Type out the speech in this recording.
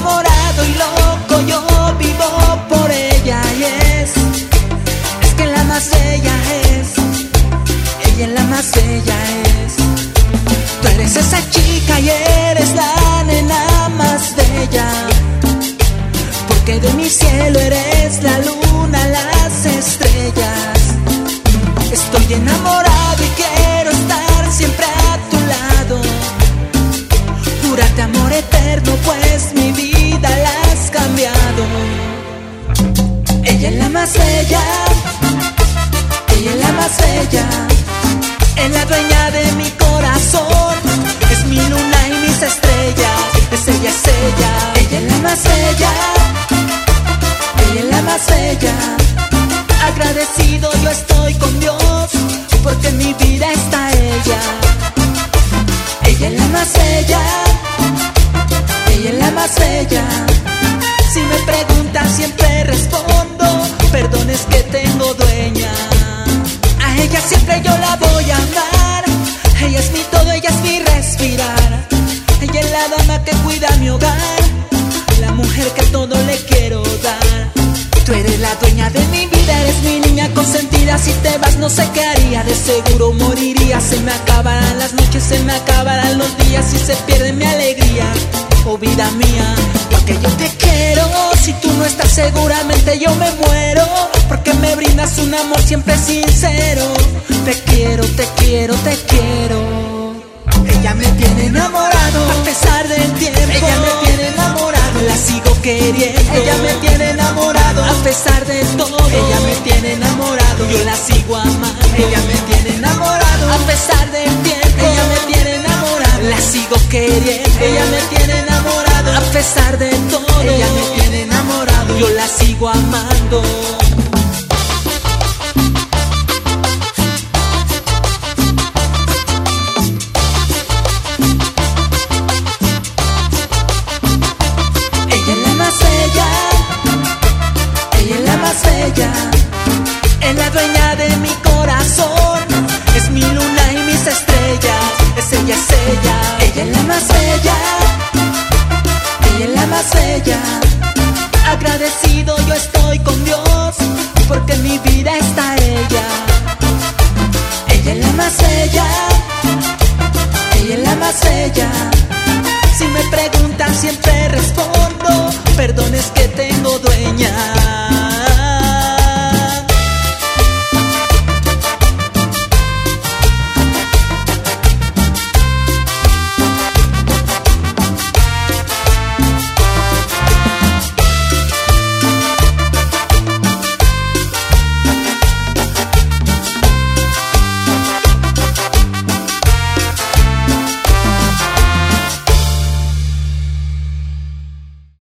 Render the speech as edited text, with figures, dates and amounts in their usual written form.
enamorado y loco, yo vivo por ella. Y es que la más bella es, ella es la más bella es. Tú eres esa chica y eres la nena más bella, porque de mi cielo eres la luna, las estrellas. Estoy enamorado y quiero estar siempre a tu lado. Júrate amor eterno, pues mi vida la has cambiado. Ella es la más bella, ella es la más bella, es la dueña de mi corazón, es mi luna y mis estrellas, es ella, ella es la más bella, ella es la más bella. Agradecido yo estoy con Dios, porque en mi vida está ella. Ella es la más bella, ella es la más bella. Si me preguntas siempre respondo, perdón es que tengo dueña. A ella siempre yo la voy a amar, ella es mi todo, ella es mi respirar. Ella es la dama que cuida mi hogar, la mujer que todo le quiero dar. Tú eres la dueña de mi vida, eres mi niña consentida. Si te vas no sé qué haría, de seguro moriría. Se me acabarán las noches, se me acabarán los días y se pierde mi alegría. Oh vida mía, porque yo te quiero. Si tú no estás seguramente yo me muero, porque me brindas un amor siempre sincero. Te quiero, te quiero, te quiero. Ella me tiene enamorado a pesar del tiempo. Ella me tiene enamorado, la sigo queriendo. Ella me tiene enamorado a pesar de todo. Ella me tiene enamorado, yo la sigo amando. Ella me tiene enamorado a pesar del tiempo. Ella me tiene enamorado, la sigo queriendo. Ella me tiene enamorado a pesar de todo. Ella me tiene enamorado, yo la sigo amando. Es la dueña de mi corazón, es mi luna y mis estrellas, es ella, ella es la más bella, ella es la más bella. Agradecido yo estoy con Dios, porque en mi vida está ella. Ella es la más bella, ella es la más bella. Si me preguntan siempre respondo, perdón es que